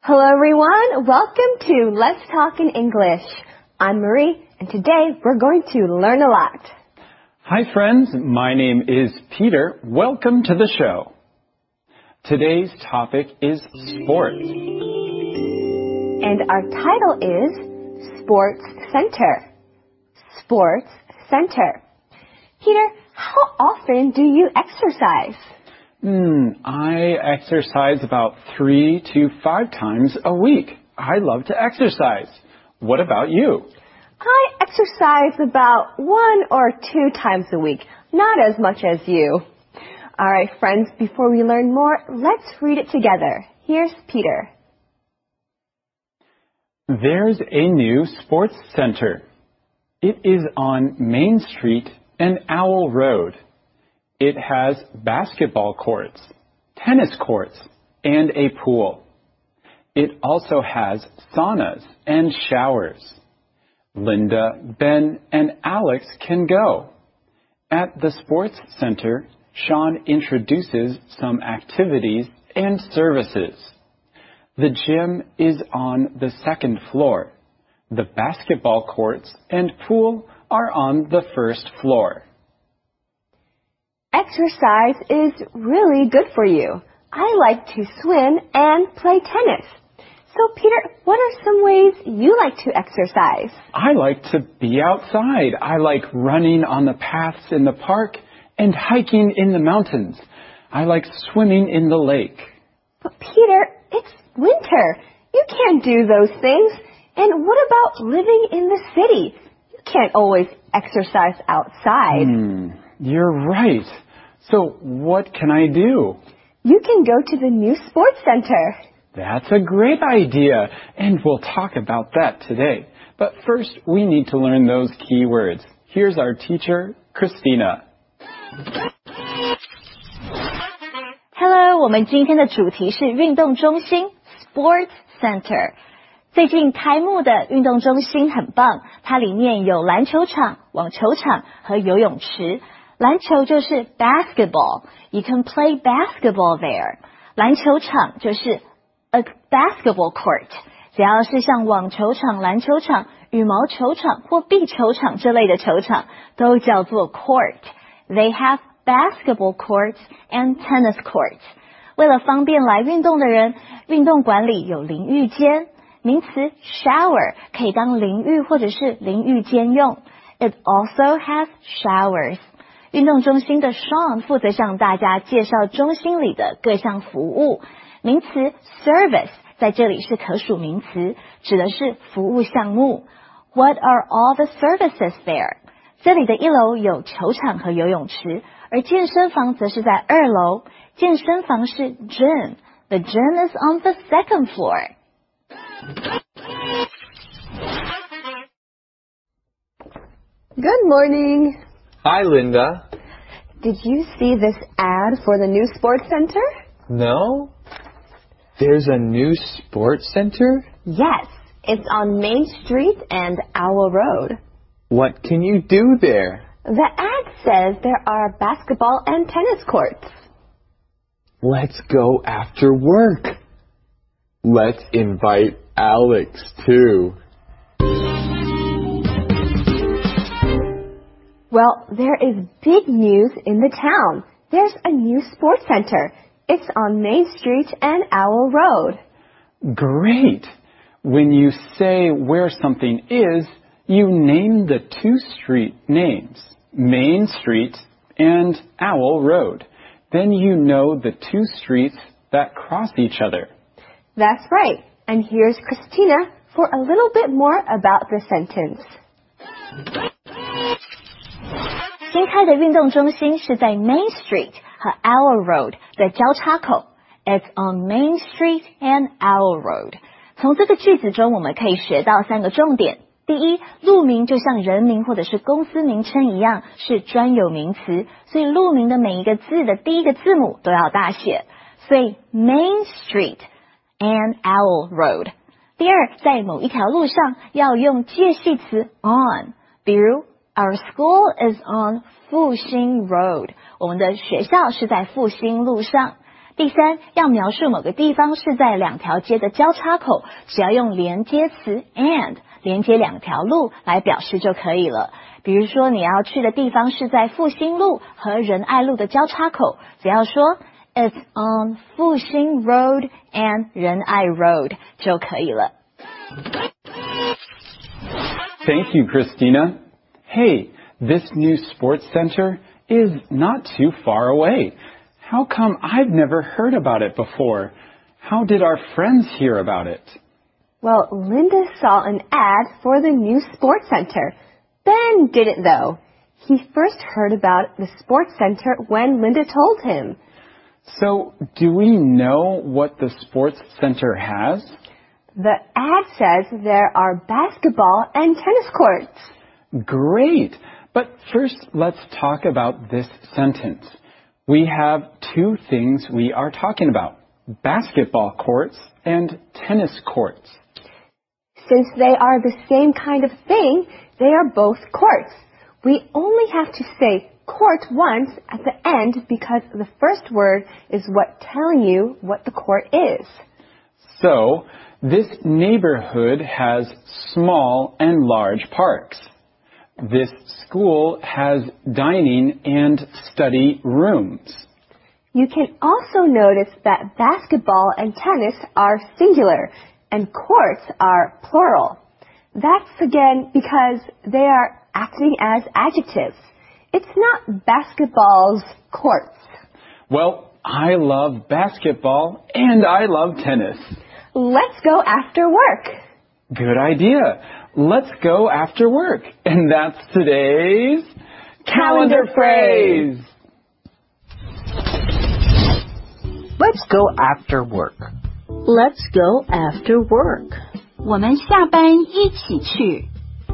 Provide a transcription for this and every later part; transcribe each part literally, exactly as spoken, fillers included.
Hello everyone, welcome to Let's Talk in English. I'm Marie, and today we're going to learn a lot. Hi friends, my name is Peter. Welcome to the show. Today's topic is sports. And our title is Sports Center. Sports Center. Peter, how often do you exercise? Hmm, I exercise about three to five times a week. I love to exercise. What about you? I exercise about one or two times a week, not as much as you. All right, friends, before we learn more, let's read it together. Here's Peter. There's a new sports center. It is on Main Street and Owl Road. It has basketball courts, tennis courts, and a pool. It also has saunas and showers. Linda, Ben, and Alex can go. At the sports center, Sean introduces some activities and services. The gym is on the second floor. The basketball courts and pool are on the first floor. Exercise is really good for you. I like to swim and play tennis. So, Peter, what are some ways you like to exercise? I like to be outside. I like running on the paths in the park and hiking in the mountains. I like swimming in the lake. But, Peter, it's winter. You can't do those things. And what about living in the city? You can't always exercise outside. Hmm, you're right. So what can I do? You can go to the new sports center. That's a great idea, and we'll talk about that today. But first, we need to learn those key words. Here's our teacher, Christina. Hello, 我们今天的主题是运动中心 Sports Center。最近开幕的运动中心很棒，它里面有篮球场、网球场和游泳池。篮球就是 basketball, you can play basketball there. 篮球场就是 a basketball court. 只要是像网球场、篮球场、羽毛球场或壁球场这类的球场，都叫做 court. They have basketball courts and tennis courts. 为了方便来运动的人，运动馆里有淋浴间。名词 shower 可以当淋浴或者是淋浴间用。It also has showers. 运动中心的 Sean 负责向大家介绍中心里的各项服务。名词 service 在这里是可数名词，指的是服务项目。What are all the services there? 这里的一楼有球场和游泳池，而健身房则是在二楼。健身房是 gym. The gym is on the second floor. Good morning. Hi, Linda. Did you see this ad for the new sports center? No? There's a new sports center? Yes, it's on Main Street and Owl Road. What can you do there? The ad says there are basketball and tennis courts. Let's go after work. Let's invite Alex, too. Well, there is big news in the town. There's a new sports center. It's on Main Street and Owl Road. Great! When you say where something is, you name the two street names, Main Street and Owl Road. Then you know the two streets that cross each other. That's right. And here's Christina for a little bit more about the sentence. 新开的运动中心是在 Main Street 和 Owl Road 的交叉口。It's on Main Street and Owl Road. 从这个句子中，我们可以学到三个重点。第一，路名就像人名或者是公司名称一样，是专有名词，所以路名的每一个字的第一个字母都要大写。所以 Main Street and Owl Road. 第二，在某一条路上要用介系词 on， 比如 Our school is on 复兴 Road. 我们的学校是在复兴路上。 第三，要描述某个地方是在两条街的交叉口，只要用连接词 and 连接两条路来表示就可以了。比如说你要去的地方是在复兴路和仁爱路的交叉口，只要说 It's on 复兴 Road and 仁爱 Road 就可以了。 Thank you, Christina. Hey, this new sports center is not too far away. How come I've never heard about it before? How did our friends hear about it? Well, Linda saw an ad for the new sports center. Ben didn't, though. He first heard about the sports center when Linda told him. So, do we know what the sports center has? The ad says there are basketball and tennis courts. Great! But first, let's talk about this sentence. We have two things we are talking about, basketball courts and tennis courts. Since they are the same kind of thing, they are both courts. We only have to say court once at the end because the first word is what telling you what the court is. So, this neighborhood has small and large parks. This school has dining and study rooms. You can also notice that basketball and tennis are singular and courts are plural. That's again because they are acting as adjectives. It's not basketball's courts. Well, I love basketball and I love tennis. Let's go after work. Good idea. Let's go after work. And that's today's calendar phrase. Let's go after work. Let's go after work. 我们下班一起去。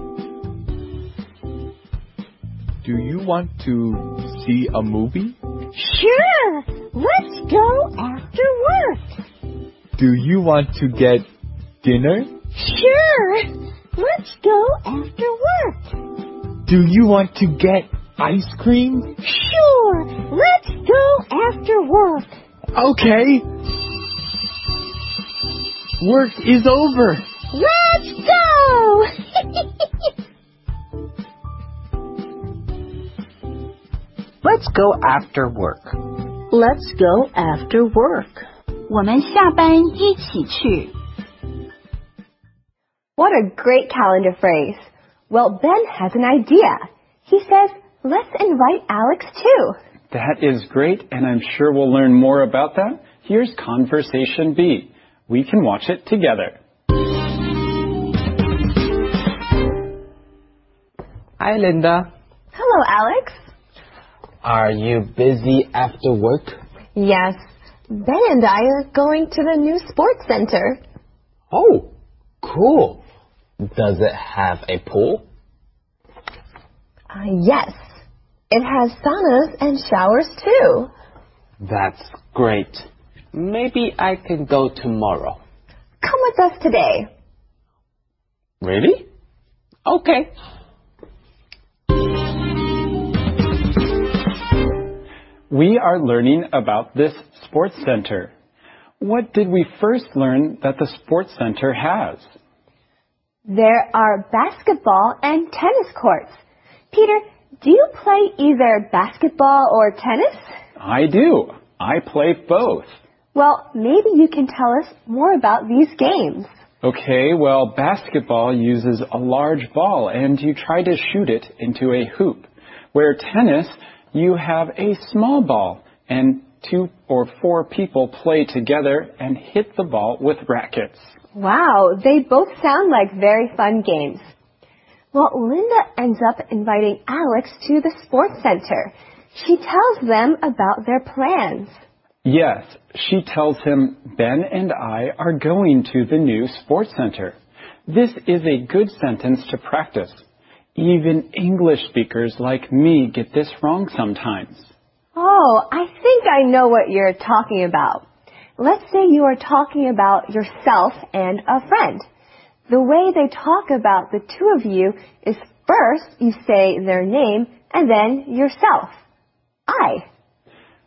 Do you want to see a movie? Sure. Let's go after work. Do you want to get dinner? Sure. Let's go after work. Do you want to get ice cream? Sure. Let's go after work. Okay. Work is over. Let's go! Let's go after work. Let's go after work. 我们下班一起去。 What a great calendar phrase. Well, Ben has an idea. He says, let's invite Alex too. That is great, and I'm sure we'll learn more about that. Here's Conversation B. We can watch it together. Hi, Linda. Hello, Alex. Are you busy after work? Yes. Ben and I are going to the new sports center. Oh, cool. Does it have a pool? Uh, yes. It has saunas and showers too. That's great. Maybe I can go tomorrow. Come with us today. Really? Okay. We are learning about this sports center. What did we first learn that the sports center has? There are basketball and tennis courts. Peter, do you play either basketball or tennis? I do. I play both. Well, maybe you can tell us more about these games. Okay, well, basketball uses a large ball and you try to shoot it into a hoop. Where tennis, you have a small ball and two or four people play together and hit the ball with rackets. Wow, they both sound like very fun games. Well, Linda ends up inviting Alex to the sports center. She tells them about their plans. Yes, she tells him Ben and I are going to the new sports center. This is a good sentence to practice. Even English speakers like me get this wrong sometimes. Oh, I think I know what you're talking about. Let's say you are talking about yourself and a friend. The way they talk about the two of you is first you say their name and then yourself. I.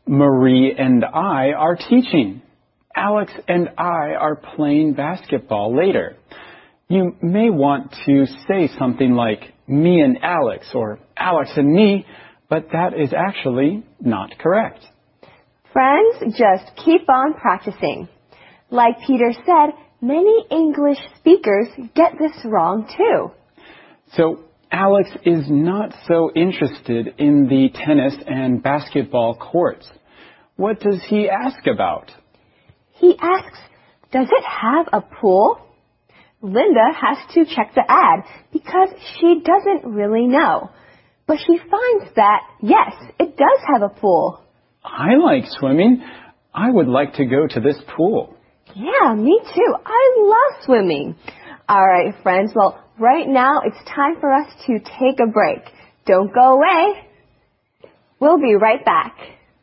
Marie and I are teaching. Alex and I are playing basketball later. You may want to say something like me and Alex or Alex and me, but that is actually not correct. Friends, just keep on practicing. Like Peter said, many English speakers get this wrong too. So Alex is not so interested in the tennis and basketball courts. What does he ask about? He asks, does it have a pool? Linda has to check the ad because she doesn't really know. But she finds that, yes, it does have a pool. I like swimming. I would like to go to this pool. Yeah, me too. I love swimming. All right, friends. Well, right now it's time for us to take a break. Don't go away. We'll be right back.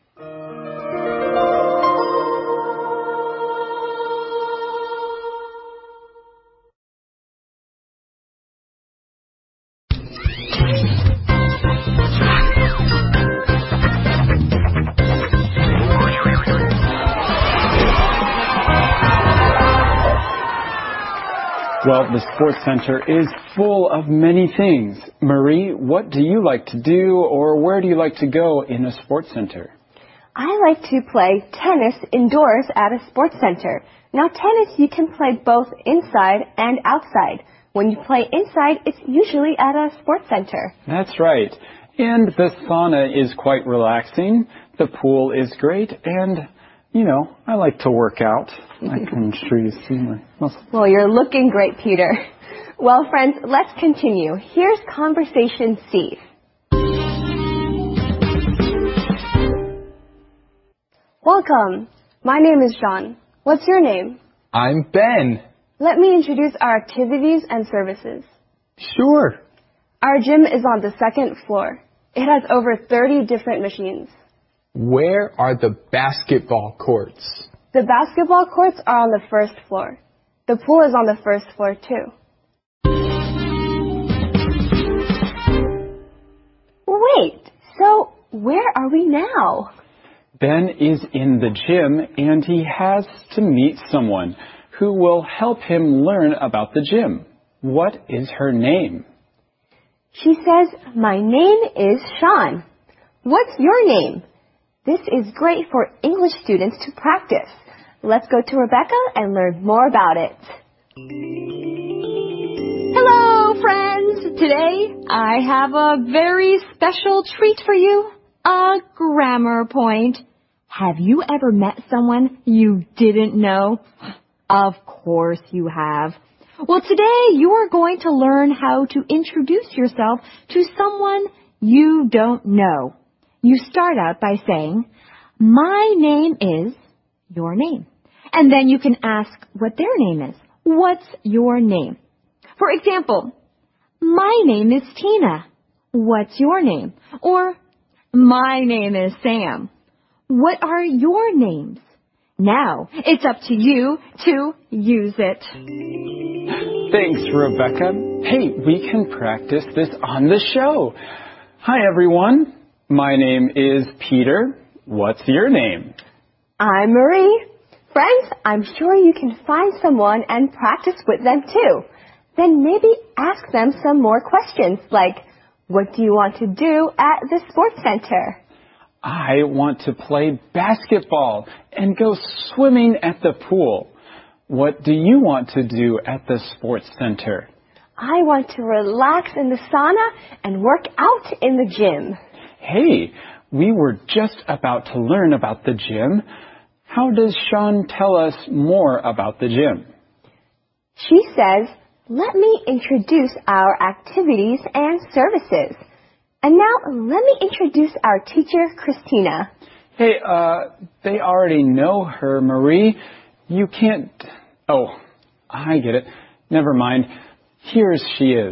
Well, the Sports Center is full of many things. Marie, what do you like to do or where do you like to go in a sports center? I like to play tennis indoors at a sports center. Now, tennis you can play both inside and outside. When you play inside, it's usually at a sports center. That's right. And the sauna is quite relaxing. The pool is great. And, you know, I like to work out. I'm sure you see my muscles. Well, you're looking great, Peter. Well, friends, let's continue. Here's Conversation C. Welcome. My name is John. What's your name? I'm Ben. Let me introduce our activities and services. Sure. Our gym is on the second floor. It has over thirty different machines. Where are the basketball courts? The basketball courts are on the first floor. The pool is on the first floor too. Wait, so where are we now? Ben is in the gym and he has to meet someone who will help him learn about the gym. What is her name? She says, my name is Sean. What's your name? This is great for English students to practice. Let's go to Rebecca and learn more about it. Hello, friends! Today, I have a very special treat for you. A grammar point. Have you ever met someone you didn't know? Of course you have. Well, today you are going to learn how to introduce yourself to someone you don't know. You start out by saying, my name is your name. And then you can ask what their name is. What's your name? For example, my name is Tina. What's your name? Or, my name is Sam. What are your names? Now, it's up to you to use it. Thanks, Rebecca. Hey, we can practice this on the show. Hi, everyone. My name is Peter. What's your name? I'm Marie. Friends, I'm sure you can find someone and practice with them too. Then maybe ask them some more questions like, what do you want to do at the sports center? I want to play basketball and go swimming at the pool. What do you want to do at the sports center? I want to relax in the sauna and work out in the gym. Hey, we were just about to learn about the gym. How does Sean tell us more about the gym? She says, let me introduce our activities and services. And now let me introduce our teacher, Christina. Hey, uh, they already know her, Marie. You can't... Oh, I get it. Never mind. Here she is.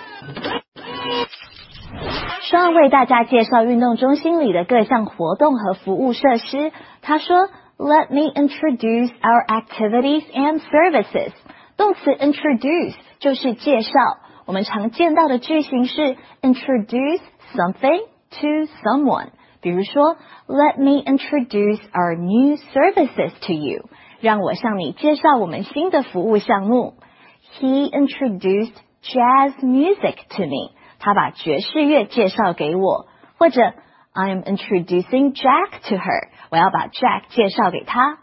Sean为大家介绍运动中心里的各项活动和服务设施。他说 Let me introduce our activities and services. 动词 introduce 就是介绍。我们常见到的句型是 introduce something to someone. 比如说 Let me introduce our new services to you. 让我向你介绍我们新的服务项目。He introduced jazz music to me. 他把爵士乐介绍给我。或者 I'm introducing Jack to her. 我要把 Jack 介绍给他。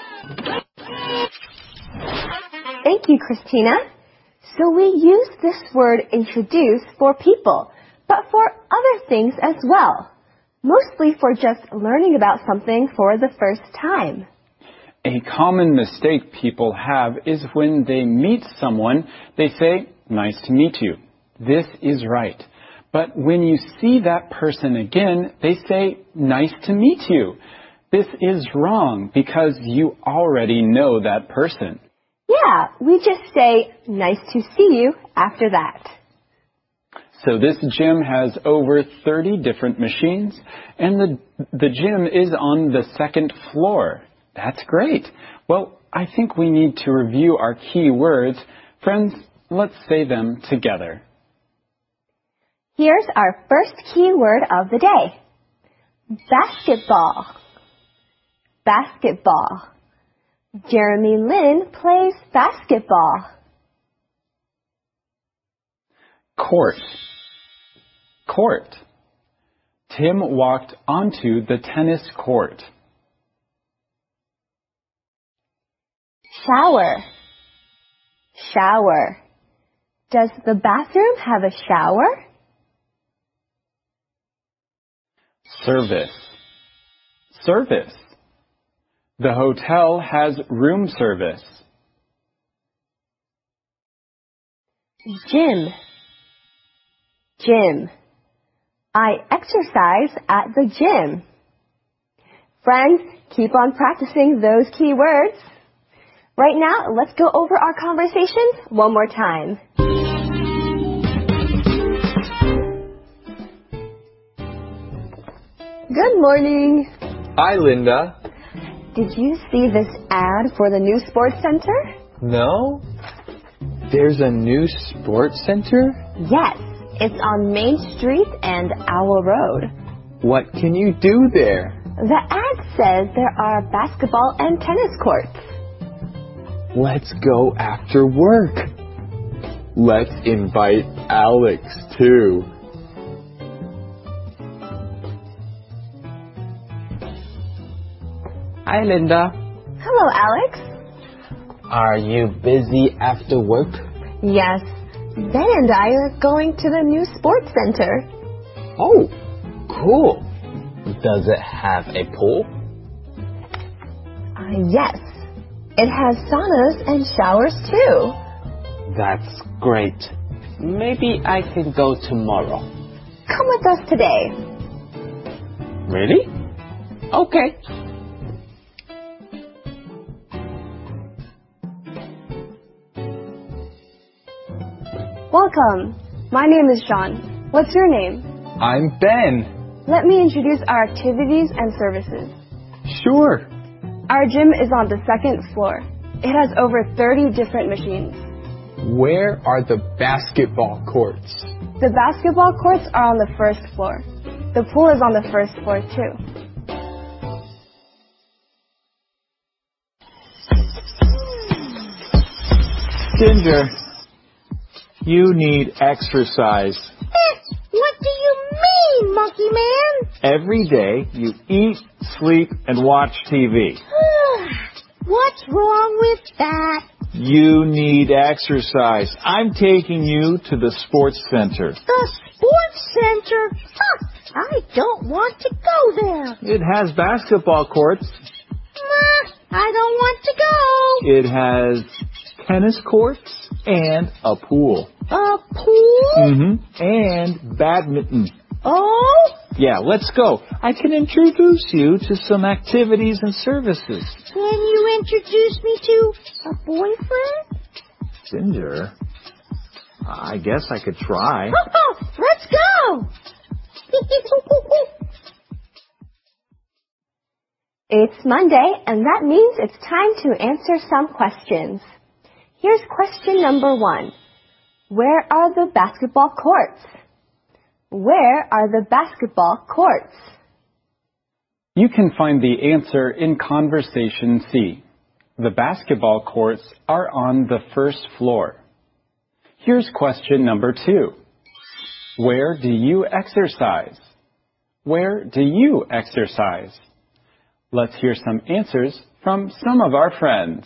Thank you, Christina. So we use this word introduce for people, but for other things as well. Mostly for just learning about something for the first time. A common mistake people have is when they meet someone, they say, nice to meet you. This is right. But when you see that person again, they say, nice to meet you. This is wrong because you already know that person. Yeah, we just say, nice to see you after that. So this gym has over thirty different machines, and the, the gym is on the second floor. That's great. Well, I think we need to review our key words. Friends, let's say them together. Here's our first key word of the day. Basketball. Basketball. Jeremy Lin plays basketball. Court. Court. Tim walked onto the tennis court. Shower. Shower. Does the bathroom have a shower? Service. Service. The hotel has room service. Gym. Gym. I exercise at the gym. Friends, keep on practicing those key words. Right now, let's go over our conversations one more time. Good morning. Hi, Linda. Did you see this ad for the new sports center? No? There's a new sports center? Yes, it's on Main Street and Owl Road. What can you do there? The ad says there are basketball and tennis courts. Let's go after work. Let's invite Alex too. Hi, Linda. Hello, Alex. Are you busy after work? Yes, Ben and I are going to the new sports center. Oh, cool. Does it have a pool? Uh, yes, it has saunas and showers too. That's great. Maybe I can go tomorrow. Come with us today. Really? Okay. Welcome. My name is Sean. What's your name? I'm Ben. Let me introduce our activities and services. Sure. Our gym is on the second floor. It has over thirty different machines. Where are the basketball courts? The basketball courts are on the first floor. The pool is on the first floor too. Ginger, you need exercise. Eh, what do you mean, Monkey Man? Every day you eat, sleep, and watch T V. What's wrong with that? You need exercise. I'm taking you to the sports center. The sports center? Huh, I don't want to go there. It has basketball courts. Nah, I don't want to go. It has tennis courts and a pool. A pool? Mm-hmm. And badminton. Oh? Yeah, let's go. I can introduce you to some activities and services. Can you introduce me to a boyfriend? Ginger, I guess I could try. Oh, let's go! It's Monday, and that means it's time to answer some questions. Here's question number one. Where are the basketball courts? Where are the basketball courts? You can find the answer in Conversation C. The basketball courts are on the first floor. Here's question number two. Where do you exercise? Where do you exercise? Let's hear some answers from some of our friends.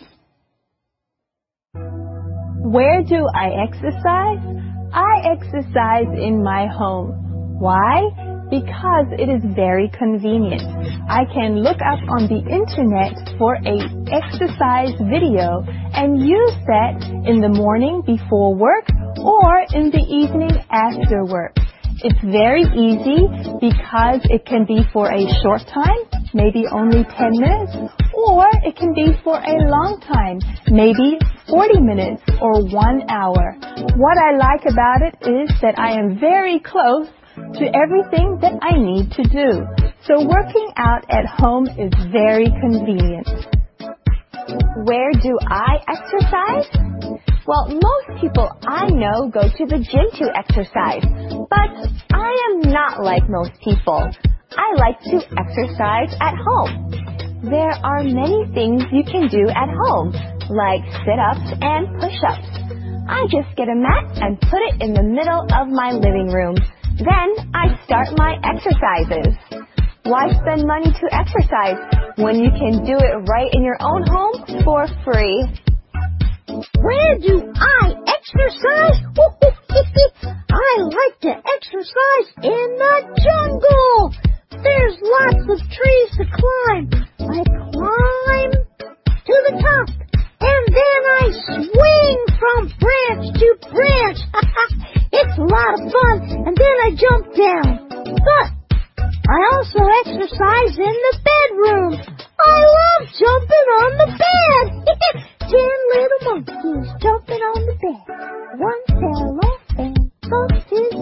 Where do I exercise? I exercise in my home. Why? Because it is very convenient. I can look up on the internet for a exercise video and use that in the morning before work or in the evening after work. It's very easy because it can be for a short time, maybe only ten minutes, or it can be for a long time, maybe forty minutes or one hour. What I like about it is that I am very close to everything that I need to do. So working out at home is very convenient. Where do I exercise? Well, most people I know go to the gym to exercise, but I am not like most people. I like to exercise at home. There are many things you can do at home, like sit-ups and push-ups. I just get a mat and put it in the middle of my living room. Then I start my exercises. Why spend money to exercise when you can do it right in your own home for free? Where do I exercise? I like to exercise in the jungle. There's lots of trees to climb. I climb to the top, and then I swing from branch to branch. It's a lot of fun, and then I jump down. But I also exercise in the bedroom. I love jumping on the bed. Ten little monkeys jumping on the bed. One fell off and bumped his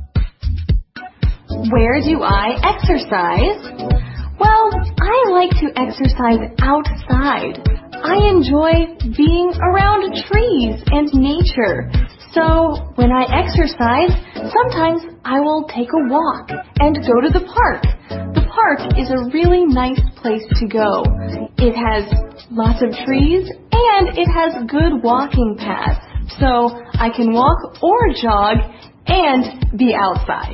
head. Where do I exercise? Well, I like to exercise outside. I enjoy being around trees and nature. So when I exercise, sometimes I will take a walk and go to the park. The park is a really nice place to go. It has lots of trees and it has good walking paths. So I can walk or jog and be outside.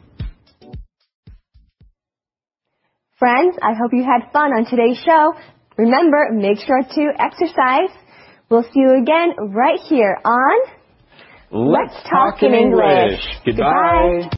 Friends, I hope you had fun on today's show. Remember, make sure to exercise. We'll see you again right here on Let's Talk in English. Goodbye.